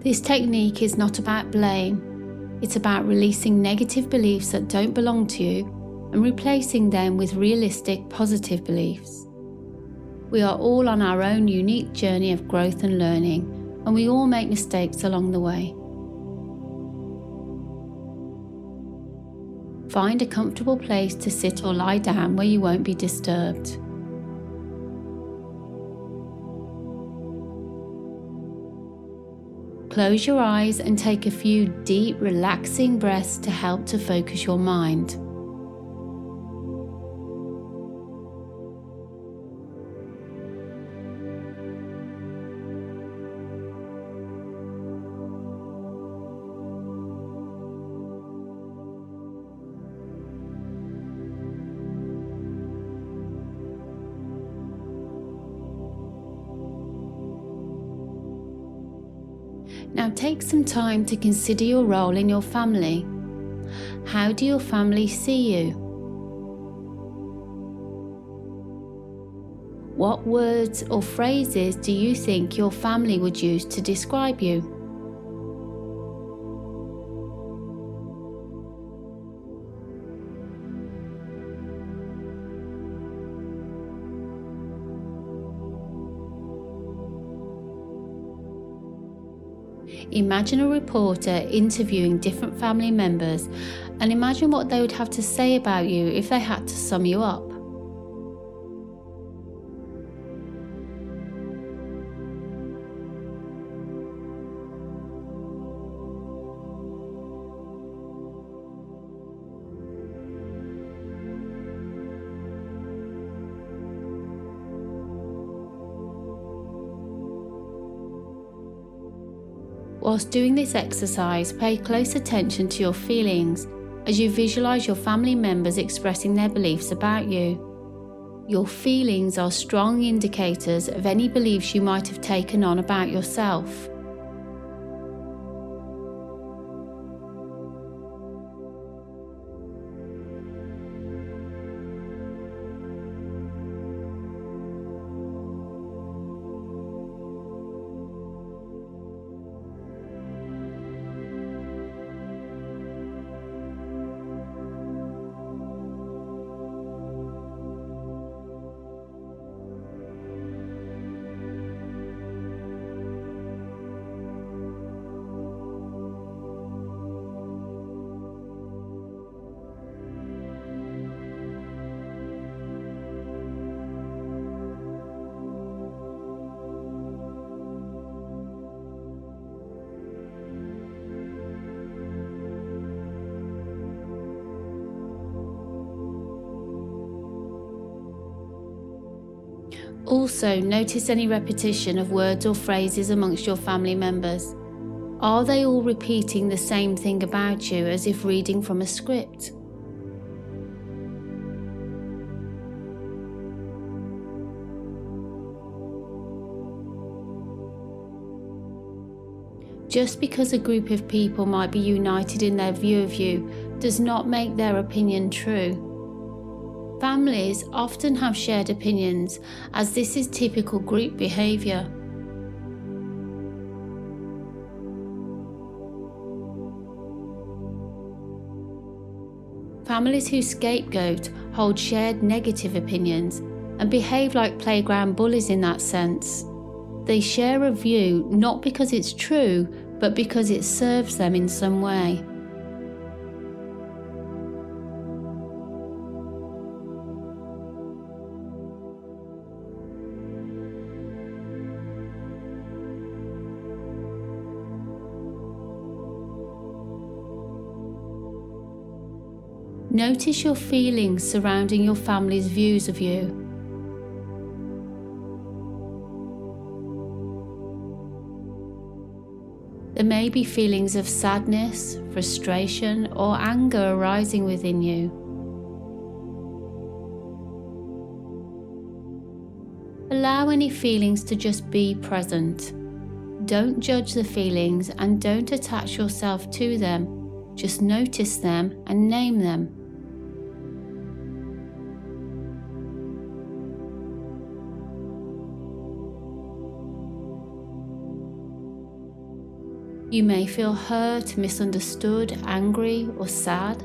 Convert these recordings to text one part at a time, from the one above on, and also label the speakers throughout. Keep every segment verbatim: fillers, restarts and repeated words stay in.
Speaker 1: This technique is not about blame. It's about releasing negative beliefs that don't belong to you and replacing them with realistic, positive beliefs. We are all on our own unique journey of growth and learning, and we all make mistakes along the way. Find a comfortable place to sit or lie down where you won't be disturbed. Close your eyes and take a few deep, relaxing breaths to help to focus your mind. Now take some time to consider your role in your family. How do your family see you? What words or phrases do you think your family would use to describe you? Imagine a reporter interviewing different family members and imagine what they would have to say about you if they had to sum you up. Whilst doing this exercise, pay close attention to your feelings as you visualize your family members expressing their beliefs about you. Your feelings are strong indicators of any beliefs you might have taken on about yourself. Also, notice any repetition of words or phrases amongst your family members. Are they all repeating the same thing about you as if reading from a script? Just because a group of people might be united in their view of you does not make their opinion true. Families often have shared opinions, as this is typical group behaviour. Families who scapegoat hold shared negative opinions and behave like playground bullies in that sense. They share a view not because it's true, but because it serves them in some way. Notice your feelings surrounding your family's views of you. There may be feelings of sadness, frustration, or anger arising within you. Allow any feelings to just be present. Don't judge the feelings and don't attach yourself to them. Just notice them and name them. You may feel hurt, misunderstood, angry, or sad.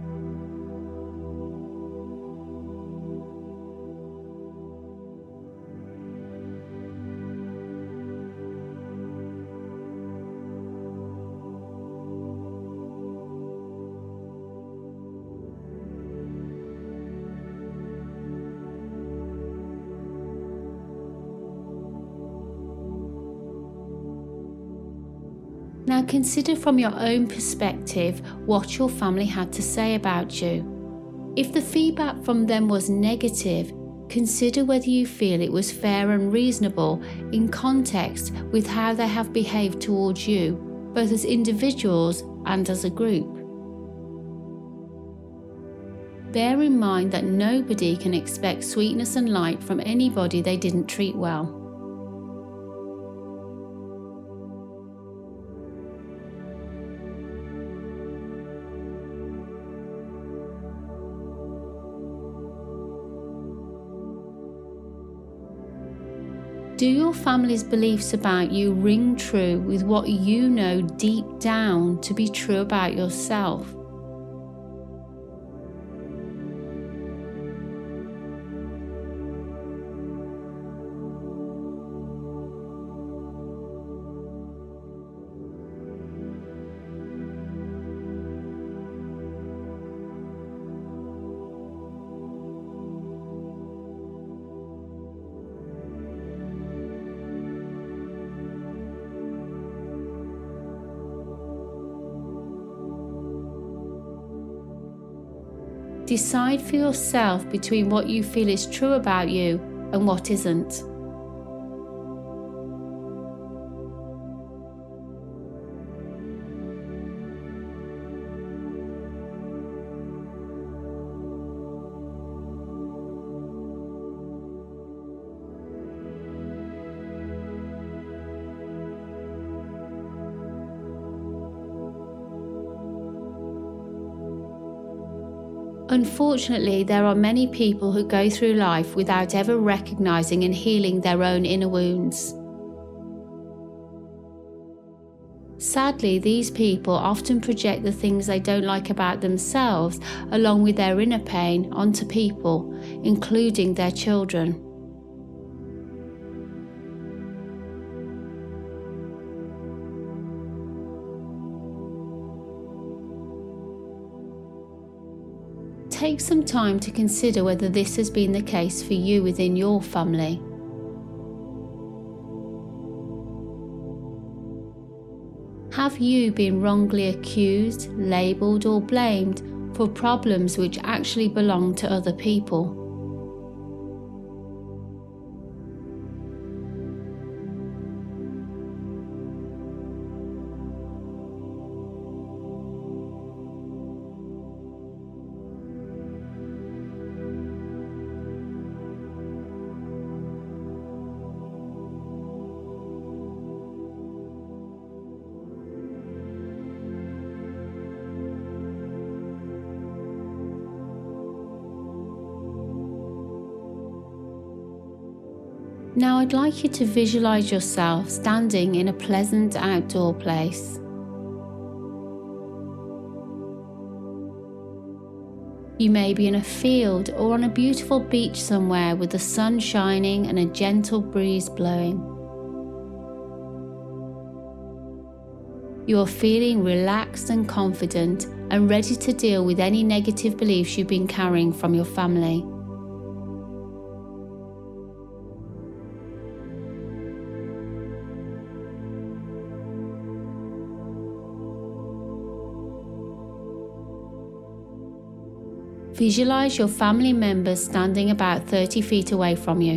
Speaker 1: Now consider from your own perspective what your family had to say about you. If the feedback from them was negative, consider whether you feel it was fair and reasonable in context with how they have behaved towards you, both as individuals and as a group. Bear in mind that nobody can expect sweetness and light from anybody they didn't treat well. Do your family's beliefs about you ring true with what you know deep down to be true about yourself? Decide for yourself between what you feel is true about you and what isn't. Unfortunately, there are many people who go through life without ever recognizing and healing their own inner wounds. Sadly, these people often project the things they don't like about themselves, along with their inner pain, onto people, including their children. Take some time to consider whether this has been the case for you within your family. Have you been wrongly accused, labelled, or blamed for problems which actually belong to other people? Now I'd like you to visualize yourself standing in a pleasant outdoor place. You may be in a field or on a beautiful beach somewhere with the sun shining and a gentle breeze blowing. You are feeling relaxed and confident and ready to deal with any negative beliefs you've been carrying from your family. Visualize your family members standing about thirty feet away from you.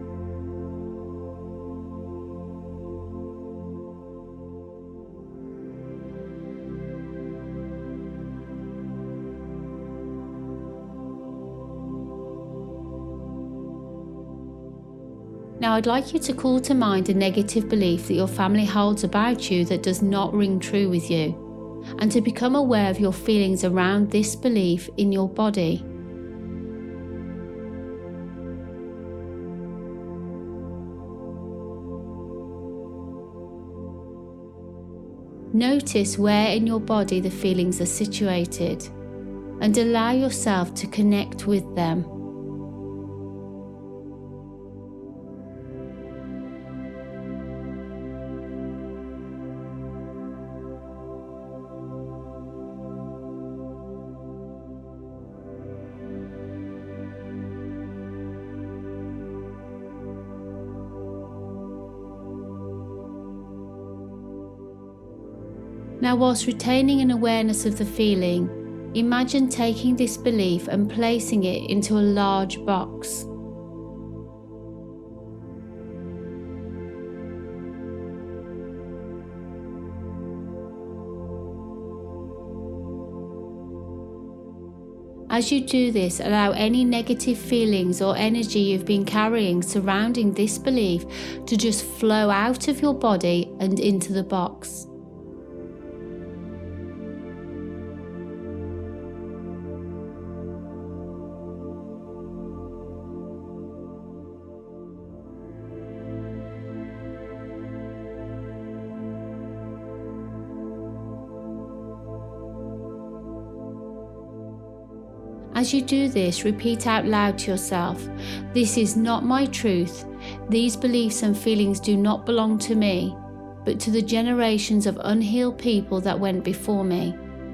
Speaker 1: Now I'd like you to call to mind a negative belief that your family holds about you that does not ring true with you, and to become aware of your feelings around this belief in your body. Notice where in your body the feelings are situated and allow yourself to connect with them. Now, whilst retaining an awareness of the feeling, imagine taking this belief and placing it into a large box. As you do this, allow any negative feelings or energy you've been carrying surrounding this belief to just flow out of your body and into the box. As you do this, repeat out loud to yourself, "This is not my truth. These beliefs and feelings do not belong to me, but to the generations of unhealed people that went before me."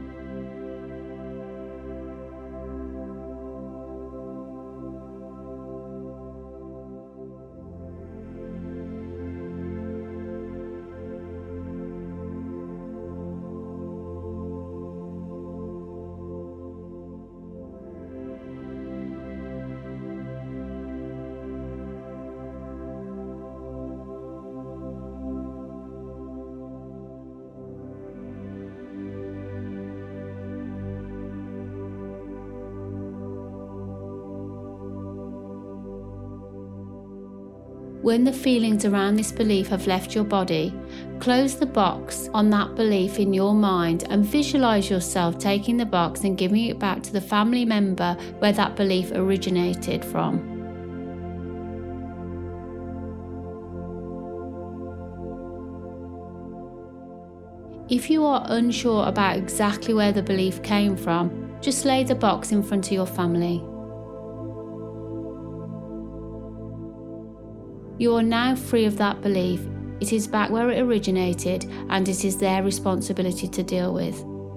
Speaker 1: When the feelings around this belief have left your body, close the box on that belief in your mind and visualize yourself taking the box and giving it back to the family member where that belief originated from. If you are unsure about exactly where the belief came from, just lay the box in front of your family. You are now free of that belief. It is back where it originated, and it is their responsibility to deal with.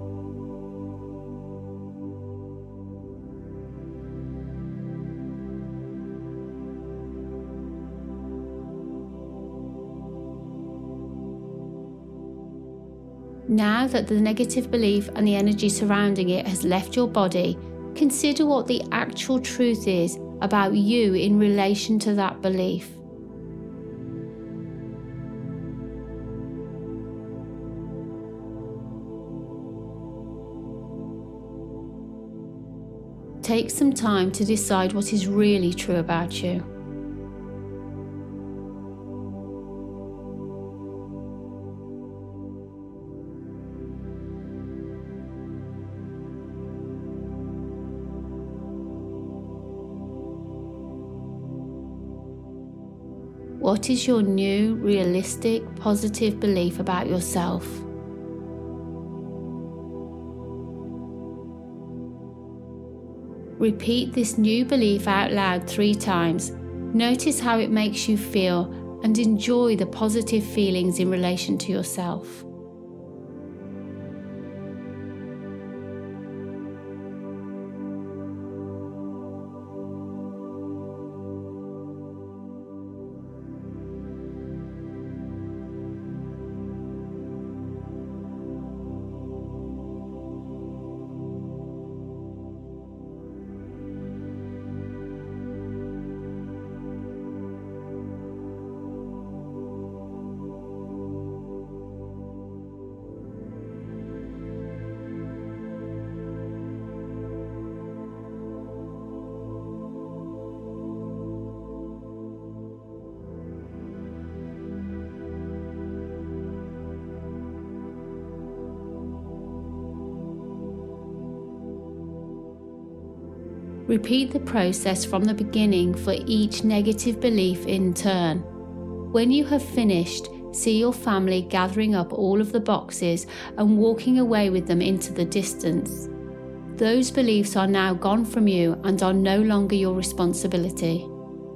Speaker 1: Now that the negative belief and the energy surrounding it has left your body, consider what the actual truth is about you in relation to that belief. Take some time to decide what is really true about you. What is your new, realistic, positive belief about yourself? Repeat this new belief out loud three times. Notice how it makes you feel and enjoy the positive feelings in relation to yourself. Repeat the process from the beginning for each negative belief in turn. When you have finished, see your family gathering up all of the boxes and walking away with them into the distance. Those beliefs are now gone from you and are no longer your responsibility.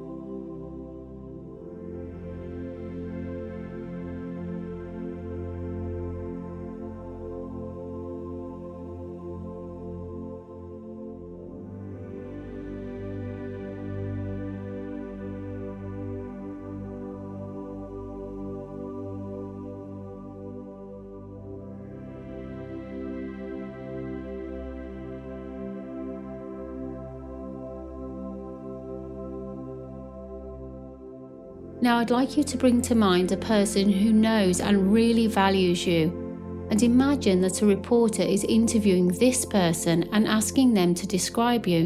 Speaker 1: Now I'd like you to bring to mind a person who knows and really values you, and imagine that a reporter is interviewing this person and asking them to describe you.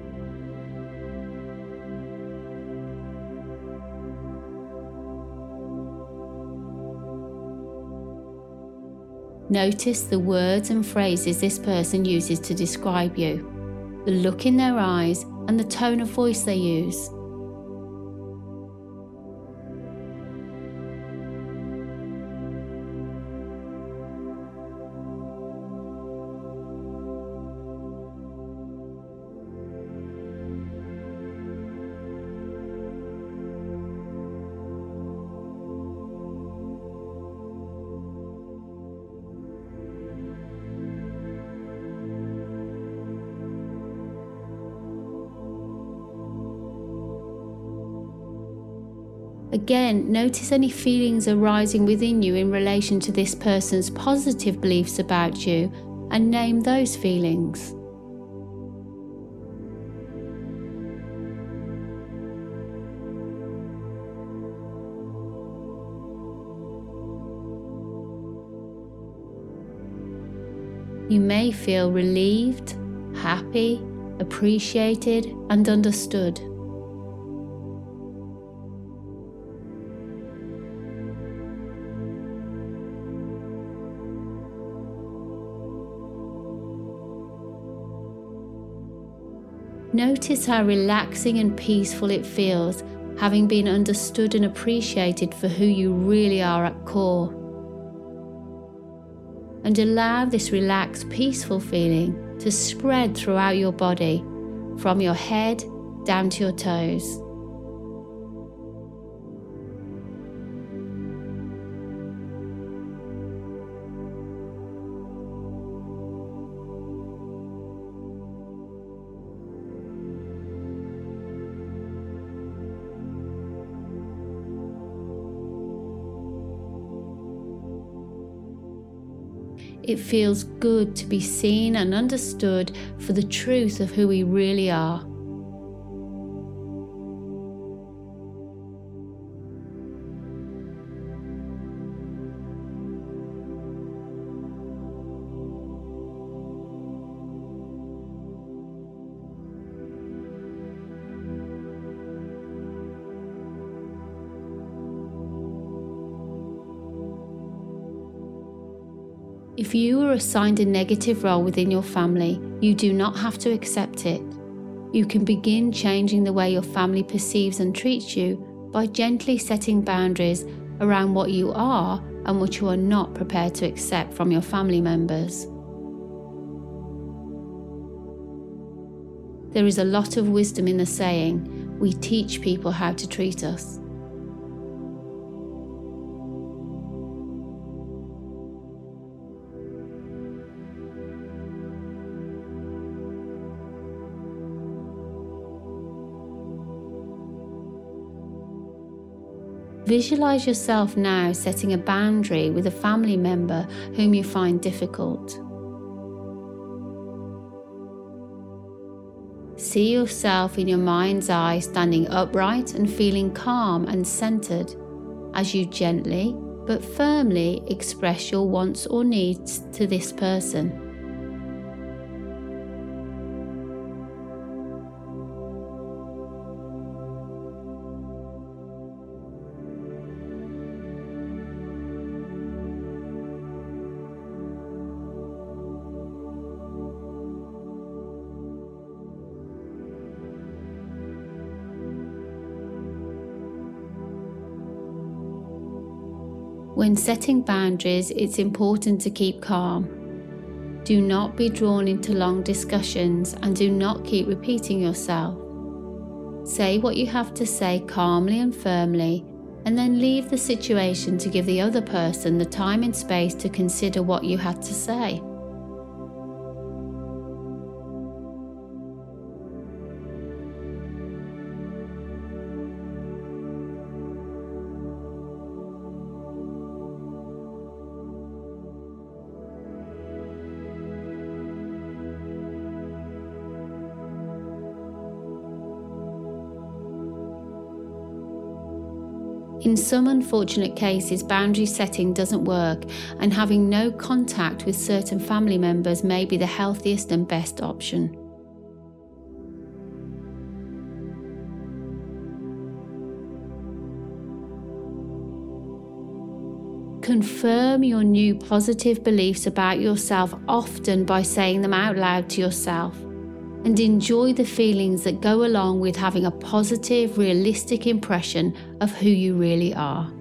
Speaker 1: Notice the words and phrases this person uses to describe you, the look in their eyes, and the tone of voice they use. Again, notice any feelings arising within you in relation to this person's positive beliefs about you, and name those feelings. You may feel relieved, happy, appreciated, and understood. Notice how relaxing and peaceful it feels, having been understood and appreciated for who you really are at core. And allow this relaxed, peaceful feeling to spread throughout your body, from your head down to your toes. It feels good to be seen and understood for the truth of who we really are. If you were assigned a negative role within your family, you do not have to accept it. You can begin changing the way your family perceives and treats you by gently setting boundaries around what you are and what you are not prepared to accept from your family members. There is a lot of wisdom in the saying, "We teach people how to treat us." Visualize yourself now setting a boundary with a family member whom you find difficult. See yourself in your mind's eye standing upright and feeling calm and centered as you gently but firmly express your wants or needs to this person. When setting boundaries, it's important to keep calm. Do not be drawn into long discussions and do not keep repeating yourself. Say what you have to say calmly and firmly, and then leave the situation to give the other person the time and space to consider what you had to say. In some unfortunate cases, boundary setting doesn't work, and having no contact with certain family members may be the healthiest and best option. Confirm your new positive beliefs about yourself often by saying them out loud to yourself. And enjoy the feelings that go along with having a positive, realistic impression of who you really are.